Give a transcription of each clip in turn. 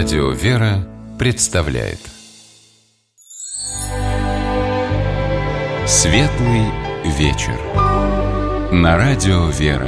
Радио «Вера» представляет Светлый вечер на Радио «Вера».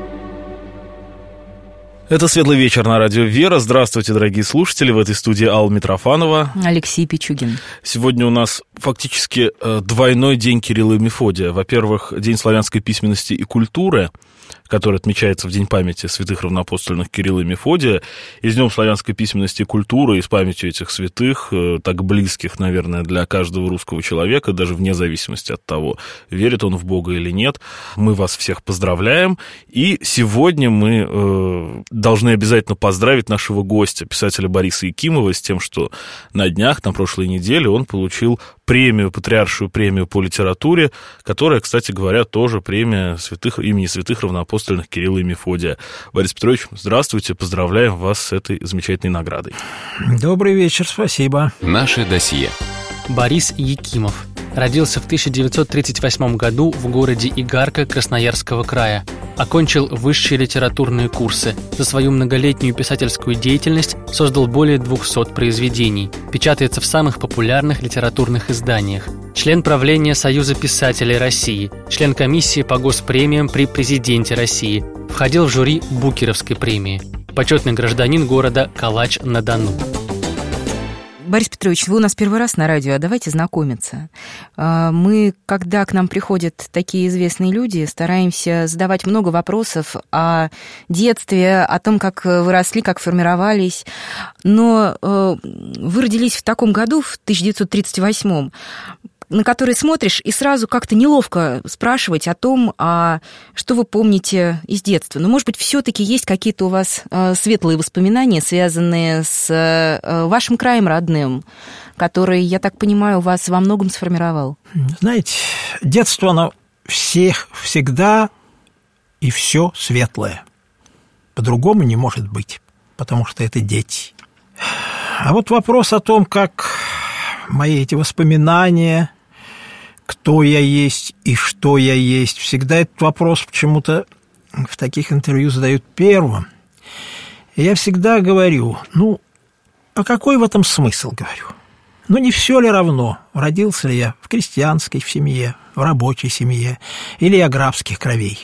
Это «Светлый вечер» на Радио «Вера». Здравствуйте, дорогие слушатели. В этой студии Алла Митрофанова. Алексей Пичугин. Сегодня у нас фактически двойной день Кирилла и Мефодия. Во-первых, День славянской письменности и культуры, который отмечается в День памяти святых равноапостольных Кирилла и Мефодия. И с Днем славянской письменности и культуры, и с памятью этих святых, так близких, наверное, для каждого русского человека, даже вне зависимости от того, верит он в Бога или нет. Мы вас всех поздравляем. И сегодня мы должны обязательно поздравить нашего гостя, писателя Бориса Якимова, с тем, что на днях, на прошлой неделе, он получил премию, патриаршую премию по литературе, которая, кстати говоря, тоже премия имени святых равноапостольных Кирилла и Мефодия. Борис Петрович, здравствуйте, поздравляем вас с этой замечательной наградой. Добрый вечер, спасибо. Наше досье. Борис Якимов родился в 1938 году в городе Игарка Красноярского края. Окончил высшие литературные курсы. За свою многолетнюю писательскую деятельность создал более 200 произведений. Печатается в самых популярных литературных изданиях. Член правления Союза писателей России. Член комиссии по госпремиям при президенте России. Входил в жюри Букеровской премии. Почетный гражданин города Калач-на-Дону. Борис Петрович, вы у нас первый раз на радио, а давайте знакомиться. Мы, когда к нам приходят такие известные люди, стараемся задавать много вопросов о детстве, о том, как вы росли, как формировались. Но вы родились в таком году, в 1938-м, на который смотришь, и сразу как-то неловко спрашивать о том, что вы помните из детства. Но, может быть, все-таки есть какие-то у вас светлые воспоминания, связанные с вашим краем родным, который, я так понимаю, вас во многом сформировал. Знаете, детство, оно всегда и все светлое. По-другому не может быть, потому что это дети. А вот вопрос о том, как мои эти воспоминания, кто я есть и что я есть, всегда этот вопрос почему-то в таких интервью задают первым. И я всегда говорю, а какой в этом смысл, говорю? Не все ли равно, родился ли я в крестьянской семье, в рабочей семье, или я графских кровей?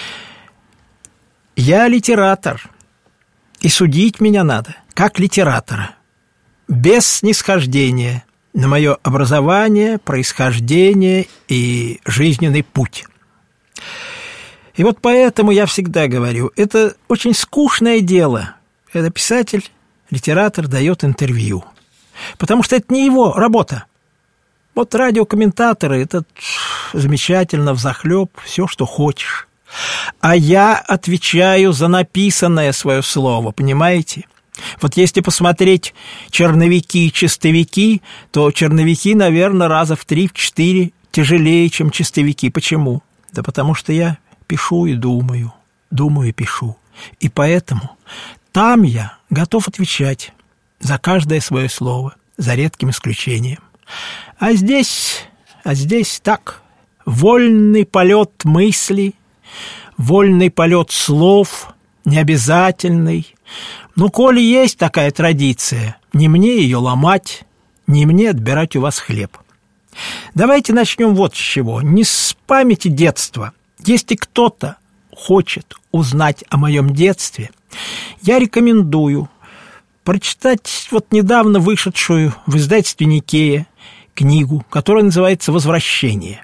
Я литератор, и судить меня надо, как литератора, без снисхождения на мое образование, происхождение и жизненный путь. И вот поэтому я всегда говорю, это очень скучное дело, когда писатель, литератор дает интервью, потому что это не его работа. Вот радиокомментаторы, это замечательно, взахлеб, все, что хочешь. А я отвечаю за написанное свое слово, понимаете? Вот если посмотреть черновики и чистовики, то черновики, наверное, раза в 3-4 тяжелее, чем чистовики. Почему? Да потому что я пишу и думаю и пишу. И поэтому там я готов отвечать за каждое свое слово, за редким исключением. А здесь так, вольный полет мыслей, вольный полет слов, необязательный. Коли есть такая традиция, не мне ее ломать, не мне отбирать у вас хлеб. Давайте начнем вот с чего. Не с памяти детства. Если кто-то хочет узнать о моем детстве, я рекомендую прочитать вот недавно вышедшую в издательстве «Никея» книгу, которая называется «Возвращение».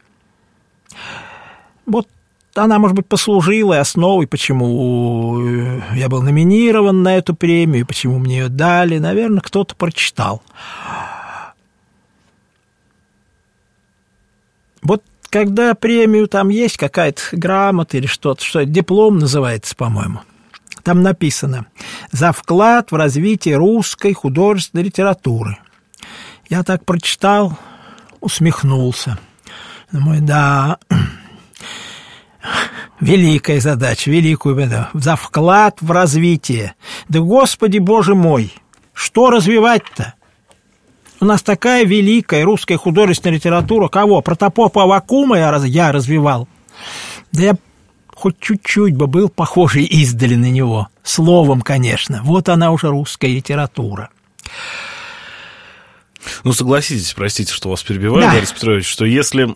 Вот она, может быть, послужила основой, почему я был номинирован на эту премию, почему мне ее дали. Наверное, кто-то прочитал. Вот когда премию там есть, какая-то грамота или что-то, диплом называется, по-моему, там написано «За вклад в развитие русской художественной литературы». Я так прочитал, усмехнулся. Думаю, да... Великая задача, за вклад в развитие. Да, Господи Боже мой, что развивать-то? У нас такая великая русская художественная литература. Кого? Протопопа Аввакума я развивал. Да я хоть чуть-чуть бы был похожий издали на него. Словом, конечно. Вот она уже русская литература. Ну, согласитесь, простите, что вас перебиваю, да. Борис Петрович, что если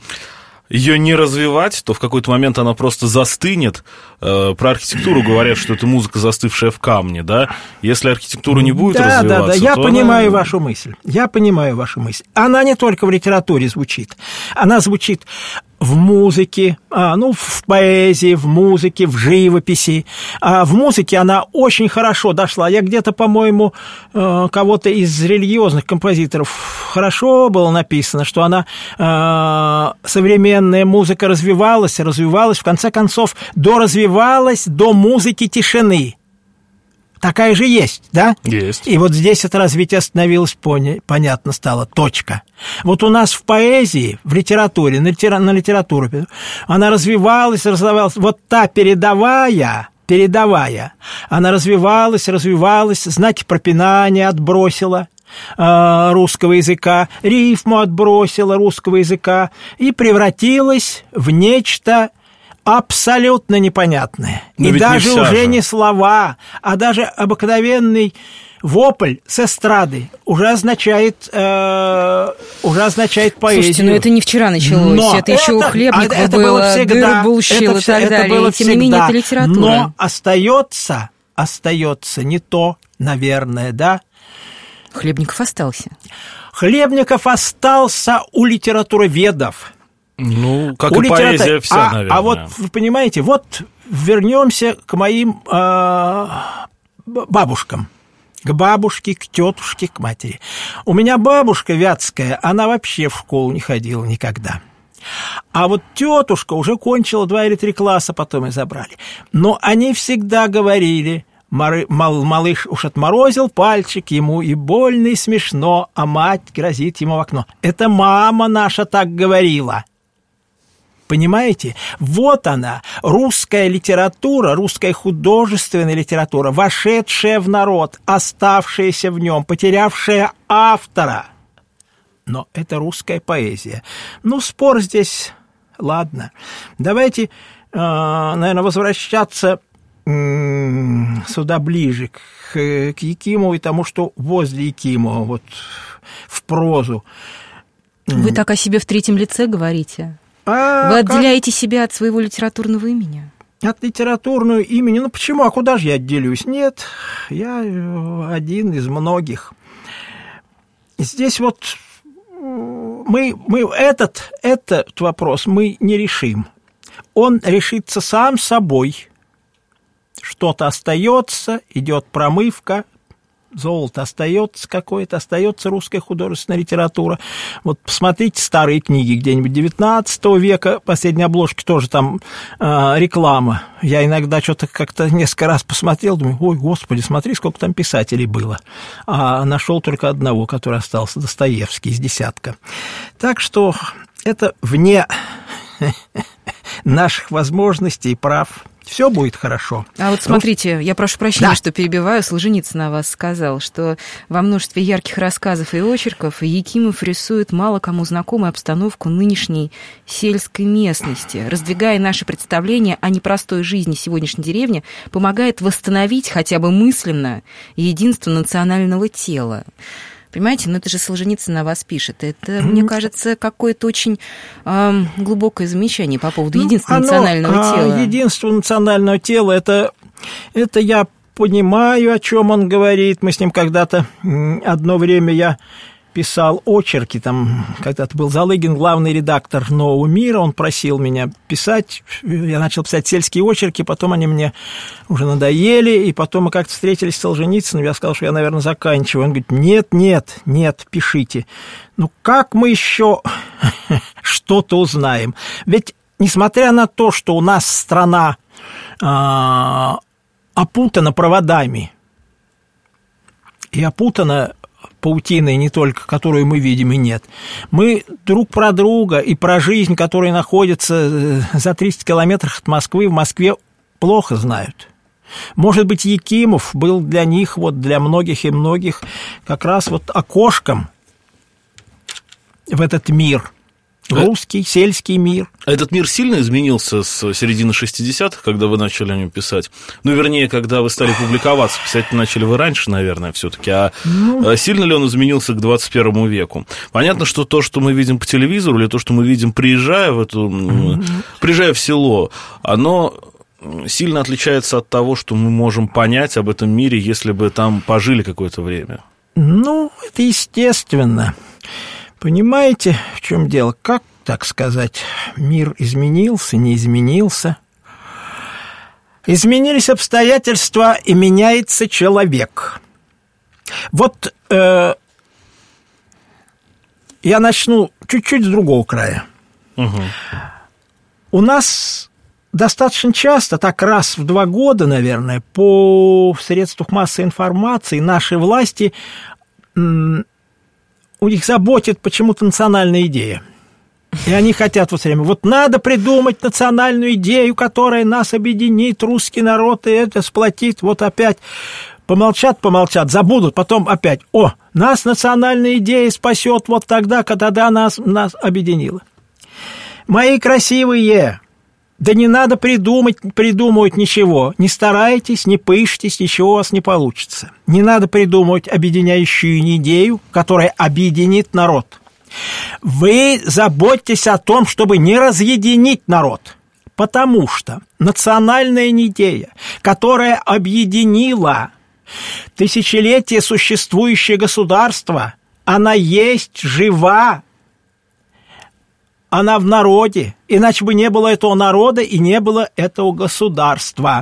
ее не развивать, то в какой-то момент она просто застынет. Про архитектуру говорят, что это музыка, застывшая в камне, да? Если архитектура не будет развиваться, да, я понимаю вашу мысль. Я понимаю вашу мысль. Она не только в литературе звучит. Она звучит в музыке, в поэзии, в музыке, в живописи. В музыке она очень хорошо дошла. Я где-то, по-моему, кого-то из религиозных композиторов хорошо было написано, что она, современная музыка развивалась, в конце концов, доразвивалась до музыки тишины. Такая же есть, да? Есть. И вот здесь это развитие остановилось, понятно стало, точка. Вот у нас в поэзии, в литературе, на литературе, она развивалась. Вот та передовая, она развивалась, знаки пропинания отбросила русского языка, рифму отбросила русского языка и превратилась в нечто абсолютно непонятное. И даже уже не слова, а даже обыкновенный вопль с эстрады уже означает поэзию. Слушайте, это не вчера началось, это еще у Хлебникова было, Дыр Булщил и так далее. Тем не менее, это литература. Но остается не то, наверное, да? Хлебников остался. Хлебников остался у литературоведов. Ну, как и поэзия вся, наверное. А вот, вы понимаете, вот вернемся к моим бабушкам. К бабушке, к тетушке, к матери. У меня бабушка вятская, она вообще в школу не ходила никогда. А вот тетушка уже кончила 2 или 3 класса, потом и забрали. Но они всегда говорили: малыш уж отморозил пальчик, ему и больно, и смешно, а мать грозит ему в окно. Это мама наша так говорила. Понимаете? Вот она, русская литература, русская художественная литература, вошедшая в народ, оставшаяся в нем, потерявшая автора. Но это русская поэзия. Спор здесь, ладно. Давайте, наверное, возвращаться сюда ближе, к Якимову и тому, что возле Якимова, вот в прозу. Вы так о себе в третьем лице говорите? Вы отделяете себя от своего литературного имени? От литературного имени? Почему? А куда же я отделюсь? Нет, я один из многих. Здесь вот мы этот вопрос мы не решим. Он решится сам собой. Что-то остается, идет промывка, золото остается какое-то, остается русская художественная литература. Вот посмотрите старые книги где-нибудь 19 века, последние обложки тоже там реклама. Я иногда что-то как-то несколько раз посмотрел, думаю: ой, господи, смотри, сколько там писателей было. А нашел только одного, который остался, Достоевский, из десятка. Так что это вне наших возможностей и прав. Все будет хорошо. А вот смотрите, я прошу прощения, что перебиваю, Солженицын о вас сказал, что во множестве ярких рассказов и очерков Якимов рисует мало кому знакомую обстановку нынешней сельской местности, раздвигая наши представления о непростой жизни сегодняшней деревни, помогает восстановить хотя бы мысленно единство национального тела. Понимаете, это же Солженицын о вас пишет. Это, мне кажется, какое-то очень глубокое замечание по поводу единства национального тела. Единство национального тела, это я понимаю, о чем он говорит. Мы с ним когда-то, одно время я писал очерки, там когда-то был Залыгин, главный редактор «Нового мира», он просил меня писать, я начал писать сельские очерки, потом они мне уже надоели, и потом мы как-то встретились с Солженицыным, я сказал, что я, наверное, заканчиваю. Он говорит: нет, пишите. Как мы еще что-то узнаем? Ведь, несмотря на то, что у нас страна опутана проводами и опутана паутиной не только, которую мы видим и нет. Мы друг про друга и про жизнь, которая находится за 300 километров от Москвы, в Москве плохо знают. Может быть, Якимов был для них, для многих и многих, как раз окошком в этот мир, Русский, сельский мир. Этот мир сильно изменился с середины 60-х, когда вы начали о нем писать? Ну, вернее, когда вы стали публиковаться. Писать начали вы раньше, наверное, все-таки. А сильно ли он изменился к 21 веку? Понятно, что то, что мы видим по телевизору, или то, что мы видим, приезжая в село, оно сильно отличается от того, что мы можем понять об этом мире, если бы там пожили какое-то время. Ну, это естественно. Понимаете, в чем дело? Как, так сказать, мир изменился, не изменился? Изменились обстоятельства, и меняется человек. Вот я начну чуть-чуть с другого края. Угу. У нас достаточно часто, так раз в 2 года, наверное, по средствах массовой информации наши власти... У них заботит почему-то национальная идея. И они хотят вот все время, вот надо придумать национальную идею, которая нас объединит, русский народ, и это сплотит. Вот опять помолчат, забудут, потом опять, нас национальная идея спасет вот тогда, когда нас объединила. Мои красивые, да не надо придумывать ничего. Не старайтесь, не пышьтесь, ничего у вас не получится. Не надо придумывать объединяющую идею, которая объединит народ. Вы заботьтесь о том, чтобы не разъединить народ. Потому что национальная идея, которая объединила тысячелетия существующее государство, она есть, жива. Она в народе, иначе бы не было этого народа и не было этого государства.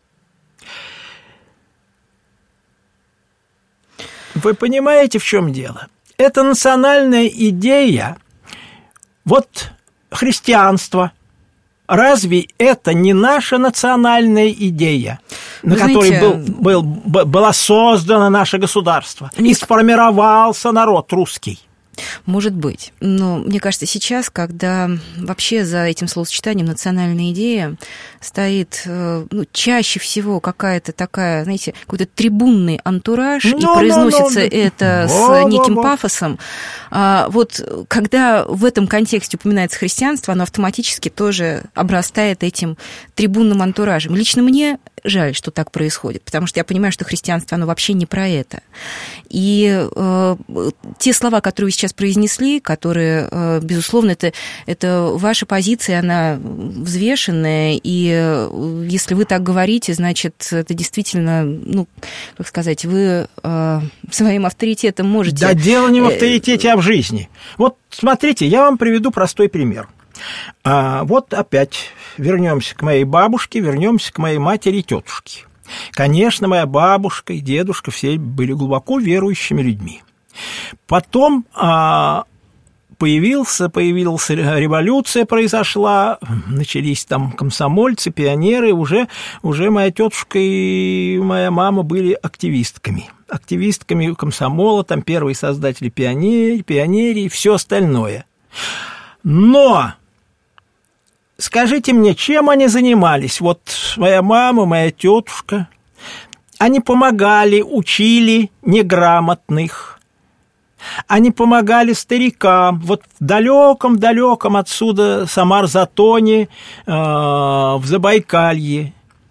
Вы понимаете, в чем дело? Это национальная идея, вот христианство. Разве это не наша национальная идея, на которой было создано наше государство и сформировался народ русский? Может быть. Но мне кажется, сейчас, когда вообще за этим словосочетанием «национальная идея» стоит чаще всего какая-то такая, знаете, какой-то трибунный антураж, и произносится это с неким пафосом, вот когда в этом контексте упоминается христианство, оно автоматически тоже обрастает этим трибунным антуражем. Лично мне жаль, что так происходит, потому что я понимаю, что христианство, оно вообще не про это. И те слова, которые вы сейчас произнесли, которые, безусловно, это ваша позиция, она взвешенная, и если вы так говорите, значит, это действительно, как сказать, вы своим авторитетом можете... Да, дело не в авторитете, а в жизни. Вот смотрите, я вам приведу простой пример. Вот опять вернемся к моей бабушке, вернемся к моей матери и тетушке. Конечно, моя бабушка и дедушка все были глубоко верующими людьми. Потом появилась революция, произошла, начались там комсомольцы, пионеры, уже моя тетушка и моя мама были активистками комсомола, там первые создатели пионерии и все остальное. Но скажите мне, чем они занимались? Вот моя мама, моя тетушка, они помогали, учили неграмотных, они помогали старикам. Вот в далеком отсюда Самар-Затоне, в Забайкалье.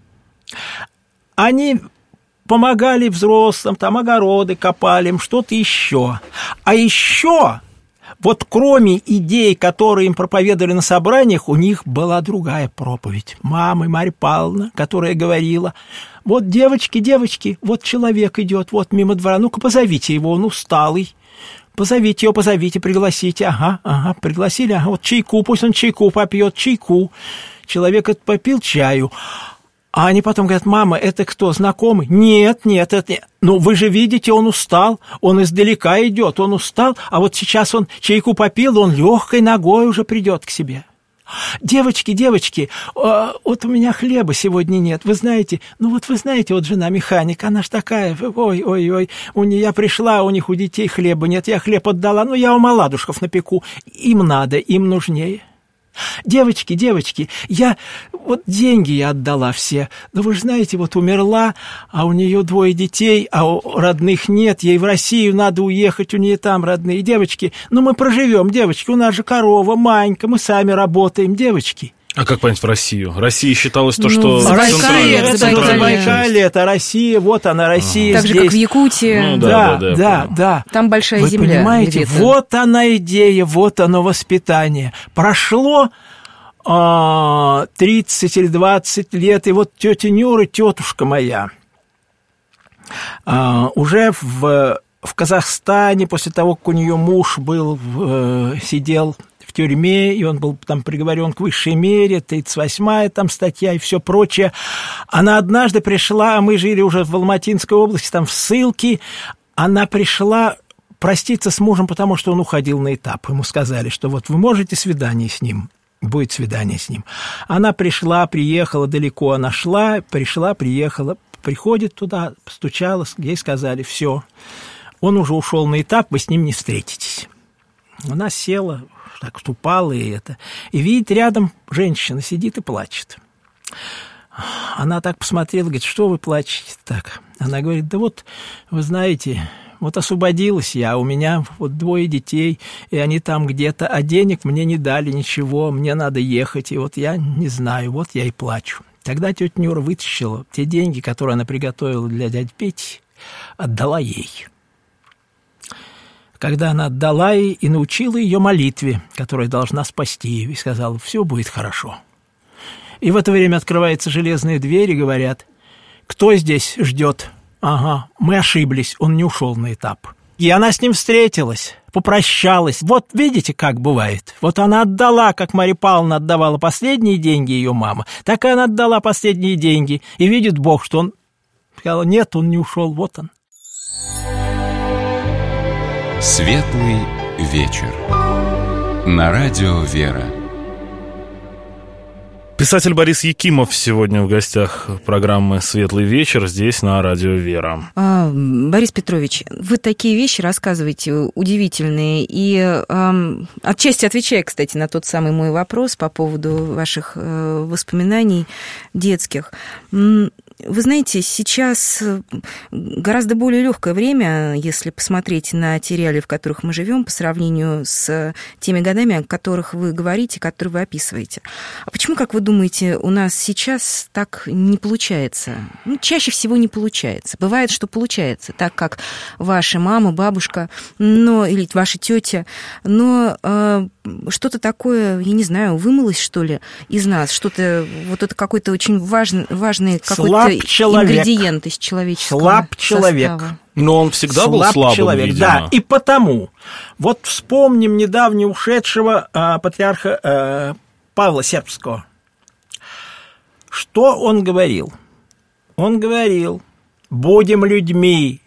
Они помогали взрослым, там огороды копали, им что-то еще. А еще... Вот кроме идей, которые им проповедовали на собраниях, у них была другая проповедь. Мама Марья Павловна, которая говорила, вот девочки, вот человек идет, вот мимо двора, ну-ка позовите его, он усталый. Позовите его, пригласите. Ага, пригласили, вот чайку, пусть он чайку попьет, чайку. Человек этот попил чаю. А они потом говорят, мама, это кто, знакомый? Нет, это нет. Ну, вы же видите, он устал, он издалека идет, он устал, а вот сейчас он чайку попил, он легкой ногой уже придет к себе. Девочки, вот у меня хлеба сегодня нет, вы знаете, вот жена механик, она ж такая, ой, я пришла, у них у детей хлеба нет, я хлеб отдала, я вам оладушков напеку, им надо, им нужнее. Девочки, я вот деньги я отдала все. Но вы же знаете, вот умерла, а у нее 2 детей, а у родных нет. Ей в Россию надо уехать, у нее там родные. Девочки, ну мы проживем, девочки, у нас же корова, Манька, мы сами работаем, девочки. А как понять в Россию? Россия считалось то, что... Забайкалье, это Россия, вот она, Россия так здесь. же, как в Якутии. Ну, да. Там большая Вы земля. понимаете, где-то. вот она идея, вот оно воспитание. Прошло 30 или 20 лет, и вот тетя Нюра, тетушка моя, уже в Казахстане, после того, как у нее муж был, сидел в тюрьме, и он был там приговорен к высшей мере, 38-я там статья и все прочее. Она однажды пришла, мы жили уже в Алматинской области, там в ссылке, она пришла проститься с мужем, потому что он уходил на этап. Ему сказали, что вот вы можете свидание с ним, будет свидание с ним. Она пришла, приехала далеко, она шла, пришла, приехала, приходит туда, постучалась, ей сказали, все, он уже ушел на этап, вы с ним не встретитесь. Она села, так упала и видит, рядом женщина сидит и плачет. Она так посмотрела, говорит, что вы плачете так? Она говорит, да вот, вы знаете, вот освободилась я, у меня вот 2 детей, и они там где-то, а денег мне не дали ничего, мне надо ехать, и вот я не знаю, вот я и плачу. Тогда тетя Нюра вытащила те деньги, которые она приготовила для дяди Пети, отдала ей. Когда она отдала ей и научила ее молитве, которая должна спасти ее, и сказала, все будет хорошо. И в это время открываются железные двери, говорят, кто здесь ждет? Ага, мы ошиблись, он не ушел на этап. И она с ним встретилась, попрощалась. Вот видите, как бывает. Вот она отдала, как Марья Павловна отдавала последние деньги ее мама, так и она отдала последние деньги. И видит Бог, что он сказал, нет, он не ушел, вот он. Светлый вечер. На радио «Вера». Писатель Борис Якимов сегодня в гостях программы «Светлый вечер» здесь, на радио «Вера». Борис Петрович, вы такие вещи рассказываете удивительные, и отчасти отвечая, кстати, на тот самый мой вопрос по поводу ваших воспоминаний детских. Вы знаете, сейчас гораздо более легкое время, если посмотреть на те реалии, в которых мы живем, по сравнению с теми годами, о которых вы говорите, которые вы описываете. А почему, как вы думаете, у нас сейчас так не получается? Ну, чаще всего не получается. Бывает, что получается, так как ваша мама, бабушка, или ваша тетя, но что-то такое, я не знаю, вымылось, что ли, из нас, что-то, вот это какой-то очень важный какой-то ингредиент из человеческого Слаб человек. состава. Но он всегда был слабым, человек, видимо. да, и потому. Вот вспомним недавно ушедшего патриарха Павла Сербского. Что он говорил? Он говорил, будем людьми,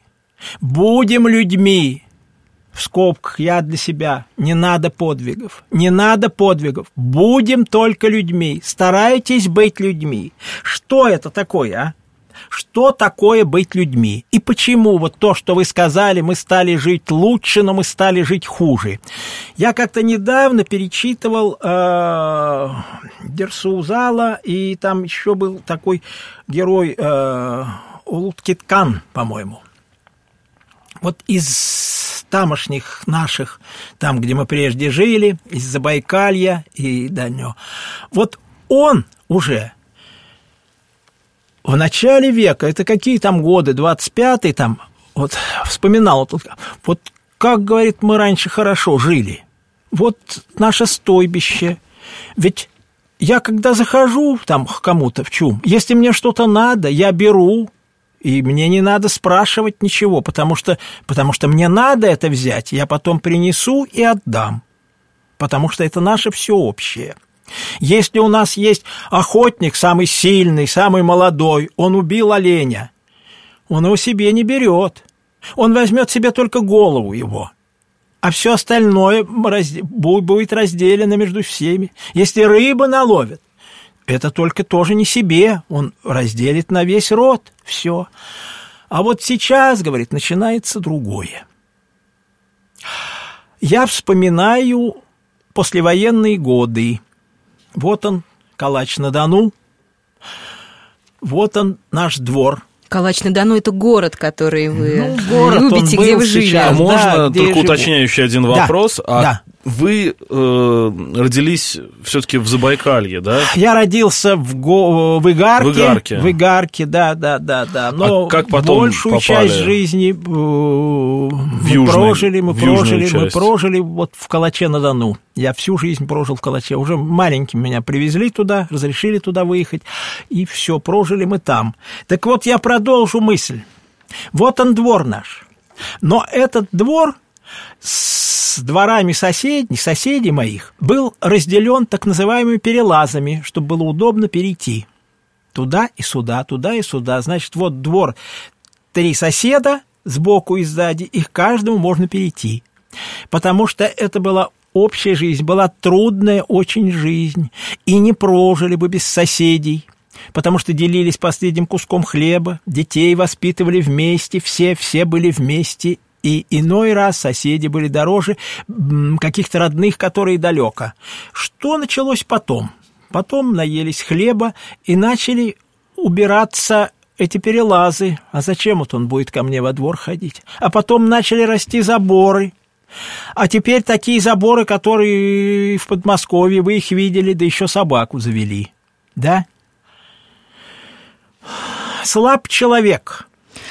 в скобках я для себя, не надо подвигов, будем только людьми, старайтесь быть людьми. Что это такое, а? Что такое быть людьми? И почему вот то, что вы сказали, мы стали жить лучше, но мы стали жить хуже? Я как-то недавно перечитывал Дерсу Узала, и там еще был такой герой Улуткиткан, по-моему. Вот из тамошних наших, там, где мы прежде жили, из Забайкалья и дальнего. Вот он уже в начале века, это какие там годы, 25-й там, вот вспоминал, вот как, говорит, мы раньше хорошо жили. Вот наше стойбище. Ведь я когда захожу там к кому-то в чум, если мне что-то надо, я беру, и мне не надо спрашивать ничего, потому что мне надо это взять, я потом принесу и отдам, потому что это наше всеобщее. Если у нас есть охотник, самый сильный, самый молодой, он убил оленя, он его себе не берет, он возьмет себе только голову его, а все остальное будет разделено между всеми. Если рыба наловит, это только тоже не себе, он разделит на весь род, все. А вот сейчас, говорит, начинается другое. Я вспоминаю послевоенные годы, Вот он, Калач-на-Дону, вот он, наш двор. Калач-на-Дону – это город, который вы город, любите, где вы жили. А можно где только уточняющий один вопрос? Да. Вы родились все-таки в Забайкалье, да? Я родился в Игарке. В Игарке, да. Но как потом большую попали часть жизни мы прожили вот в Калаче-на-Дону. Я всю жизнь прожил в Калаче. Уже маленьким меня привезли туда, разрешили туда выехать, и все, прожили мы там. Так вот, я продолжу мысль. Вот он, двор наш. Но этот двор с дворами соседей моих был разделен так называемыми перелазами, чтобы было удобно перейти. Туда и сюда, туда и сюда. Значит, вот двор, 3 соседа сбоку и сзади, их каждому можно перейти. Потому что это была общая жизнь, была трудная очень жизнь, и не прожили бы без соседей, потому что делились последним куском хлеба, детей воспитывали вместе, все были вместе, и иной раз соседи были дороже каких-то родных, которые далеко. Что началось потом? Потом наелись хлеба и начали убираться эти перелазы. А зачем вот он будет ко мне во двор ходить? А потом начали расти заборы. А теперь такие заборы, которые в Подмосковье, вы их видели, да еще собаку завели. Да? Слаб человек.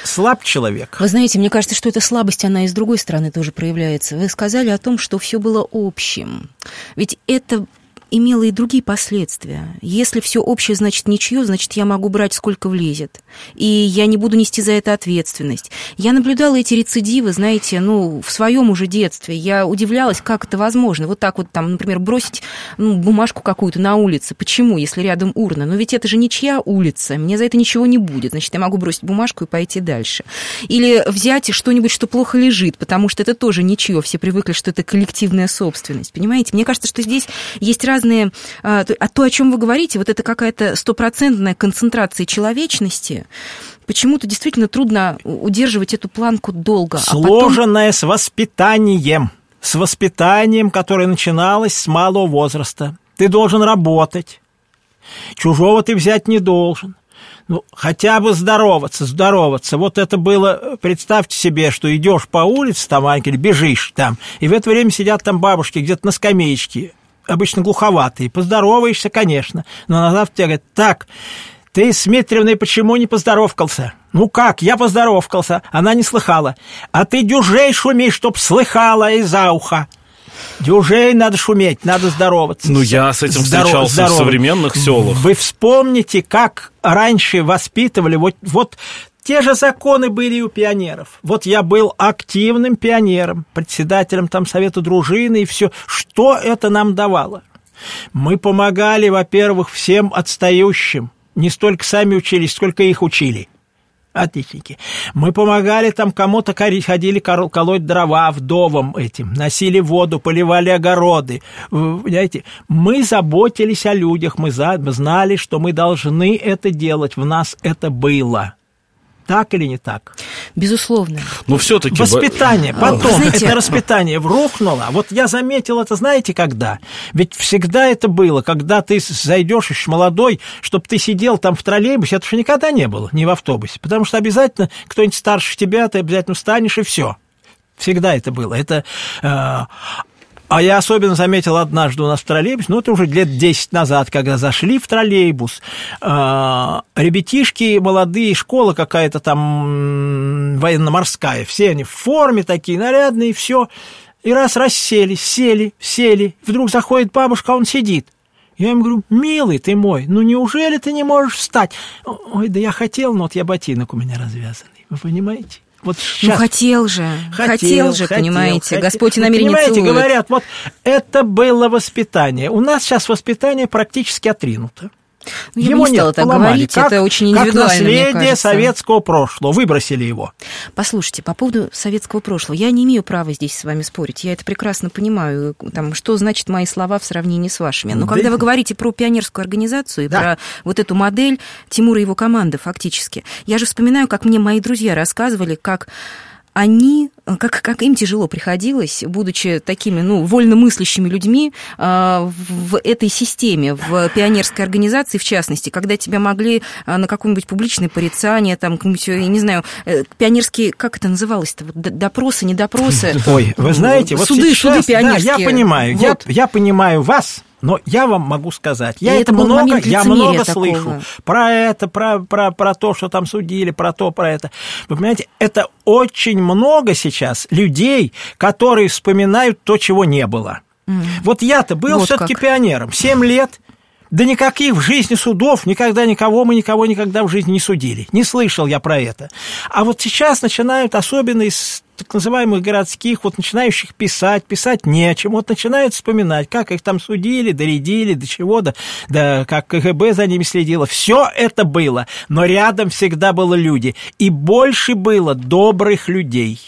Вы знаете, мне кажется, что эта слабость, она и с другой стороны тоже проявляется. Вы сказали о том, что все было общим. Ведь это имело и другие последствия. Если все общее, значит ничье, значит я могу брать сколько влезет. И я не буду нести за это ответственность. Я наблюдала эти рецидивы, знаете, в своем уже детстве. Я удивлялась, как это возможно. Вот так вот там, например, бросить бумажку какую-то на улице. Почему, если рядом урна? Но ведь это же ничья улица, мне за это ничего не будет. Значит, я могу бросить бумажку и пойти дальше. Или взять что-нибудь, что плохо лежит, потому что это тоже ничье. Все привыкли, что это коллективная собственность. Понимаете? Мне кажется, что здесь есть разные... А то, о чем вы говорите, вот это какая-то стопроцентная концентрация человечности, почему-то действительно трудно удерживать эту планку долго. Сложенное с воспитанием, которое начиналось с малого возраста. Ты должен работать, чужого ты взять не должен. Хотя бы здороваться. Вот это было, представьте себе, что идешь по улице там, или бежишь там, и в это время сидят там бабушки где-то на скамеечке, обычно глуховатые, поздороваешься, конечно, но назад тебе говорят: так, ты с Дмитриевной почему не поздоровкался? Как, я поздоровкался, она не слыхала. А ты дюжей шуми, чтоб слыхала из-за уха. Дюжей надо шуметь, надо здороваться. Я с этим встречался в современных селах. Вы вспомните, как раньше воспитывали, вот те же законы были и у пионеров. Вот я был активным пионером, председателем там совета дружины и все. Что это нам давало? Мы помогали, во-первых, всем отстающим. Не столько сами учились, сколько их учили. Отличники. Мы помогали там кому-то, ходили колоть дрова вдовам этим, носили воду, поливали огороды. Понимаете? Мы заботились о людях, мы знали, что мы должны это делать, в нас это было. Так или не так? Безусловно. Но все-таки... Воспитание. Потом это воспитание рухнуло. Вот я заметил это, знаете, когда? Ведь всегда это было, когда ты зайдешь еще молодой, чтобы ты сидел там в троллейбусе, это же никогда не было, не в автобусе. Потому что обязательно кто-нибудь старше тебя, ты обязательно встанешь, и все. Всегда это было. Это... А я особенно заметил однажды у нас в троллейбусе, это уже лет 10 назад, когда зашли в троллейбус, ребятишки молодые, школа какая-то там военно-морская, все они в форме такие, нарядные, все, и расселись, сели, вдруг заходит бабушка, а он сидит. Я ему говорю: милый ты мой, неужели ты не можешь встать? Ой, да я хотел, но я ботинок у меня развязанный, вы понимаете? Вот сейчас. Хотел же, понимаете, Господь и намерение понимаете, целует. Говорят, вот это было воспитание. У нас сейчас воспитание практически отринуто. Я бы не стала так говорить, это очень индивидуально, как наследие мне кажется. советского прошлого, выбросили его. Послушайте, по поводу советского прошлого, я не имею права здесь с вами спорить, я это прекрасно понимаю, что значит мои слова в сравнении с вашими. Но когда вы говорите про пионерскую организацию и про вот эту модель Тимура и его команды фактически, я же вспоминаю, как мне мои друзья рассказывали, как они, как им тяжело приходилось, будучи такими, вольномыслящими людьми в этой системе, в пионерской организации, в частности, когда тебя могли на какое-нибудь публичное порицание, там, я не знаю, пионерские, как это называлось-то, допросы, не допросы. Ой, вы знаете, вот суды сейчас, пионерские. Да, я понимаю, вот. я понимаю вас. Но я вам могу сказать, я много слышу про это, про то, что там судили, про это. Вы понимаете, это очень много сейчас людей, которые вспоминают то, чего не было. Вот я-то был все-таки пионером 7 лет. Да никаких в жизни судов, никогда никого в жизни не судили. Не слышал я про это. А вот сейчас начинают, особенно из так называемых городских, начинающих писать не о чем, начинают вспоминать, как их там судили, доредили, до чего, да как КГБ за ними следило. Все это было, но рядом всегда были люди. И больше было добрых людей,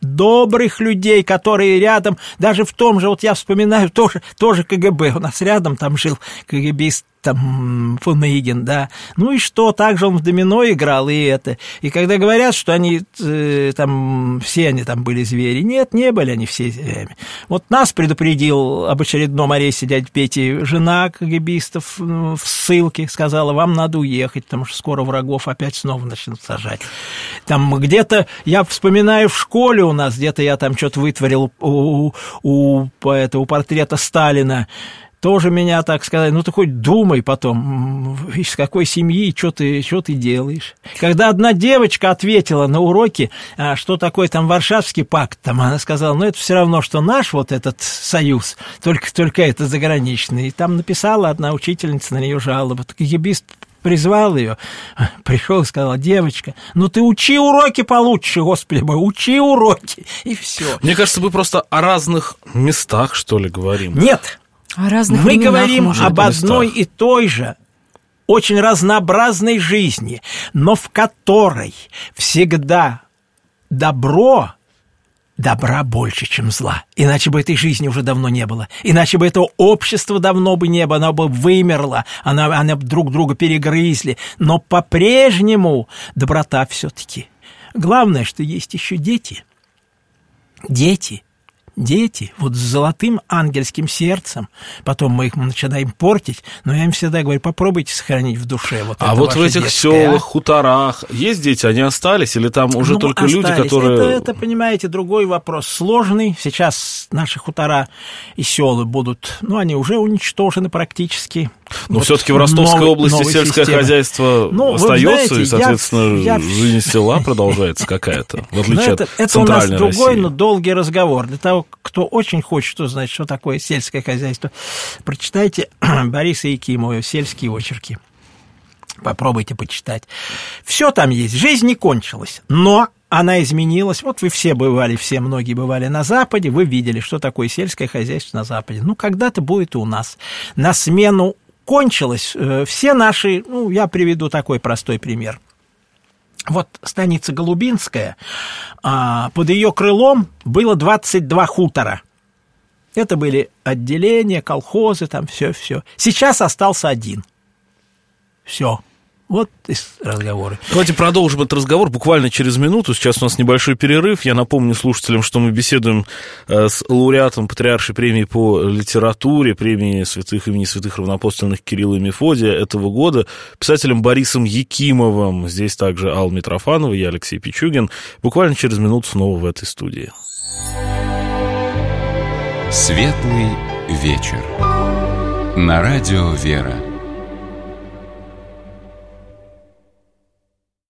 которые рядом, даже в том же, я вспоминаю, тоже КГБ, у нас рядом там жил КГБист, там, фон Мейген, да, и что, также он в домино играл, и когда говорят, что они там, все они там были звери, нет, не были они все зверями. Нас предупредил об очередном аресте дяди Пети жена КГБистов в ссылке, сказала, вам надо уехать, потому что скоро врагов опять снова начнут сажать. Там где-то, я вспоминаю, в школе у нас, где-то я там что-то вытворил у портрета Сталина, тоже меня, так сказать, ты хоть думай потом, из какой семьи, что ты делаешь. Когда одна девочка ответила на уроке, что такое там Варшавский пакт, она сказала, это все равно, что наш этот союз, только это заграничный. И там написала одна учительница на нее жалобу. КГБист призвал ее, пришел и сказал, девочка, ты учи уроки получше, Господи мой, учи уроки, и все. Мне кажется, мы просто о разных местах, что ли, говорим. Нет. Мы говорим об одной и той же, очень разнообразной жизни, но в которой всегда добра больше, чем зла. Иначе бы этой жизни уже давно не было. Иначе бы этого общества давно бы не было, оно бы вымерло, оно друг друга перегрызли. Но по-прежнему доброта все-таки. Главное, что есть еще дети. Дети, с золотым ангельским сердцем, потом мы их начинаем портить, но я им всегда говорю, попробуйте сохранить в душе это в этих селах, хуторах есть дети, они остались, или там уже только остались. Люди, которые... Это, понимаете, другой вопрос, сложный. Сейчас наши хутора и селы будут, они уже уничтожены практически. Но все-таки в Ростовской области сельское хозяйство остается, и, соответственно, жизнь села продолжается какая-то, в отличие от центральной России. Это у нас другой, но долгий разговор. Для того, кто очень хочет узнать, что такое сельское хозяйство, прочитайте Бориса Якимова «Сельские очерки». Попробуйте почитать. Все там есть. Жизнь не кончилась, но она изменилась. Вы многие бывали на Западе, вы видели, что такое сельское хозяйство на Западе. Когда-то будет и у нас. На смену кончилось все наши, я приведу такой простой пример. Станица Голубинская, под ее крылом было 22 хутора. Это были отделения, колхозы, там все. Сейчас остался один. Все. Разговоры. Давайте продолжим этот разговор буквально через минуту. Сейчас у нас небольшой перерыв. Я напомню слушателям, что мы беседуем с лауреатом Патриаршей премии по литературе, премии имени святых равноапостольных Кирилла и Мефодия этого года, писателем Борисом Якимовым. Здесь также Алла Митрофанова, я Алексей Пичугин. Буквально через минуту снова в этой студии. Светлый вечер. На радио «Вера».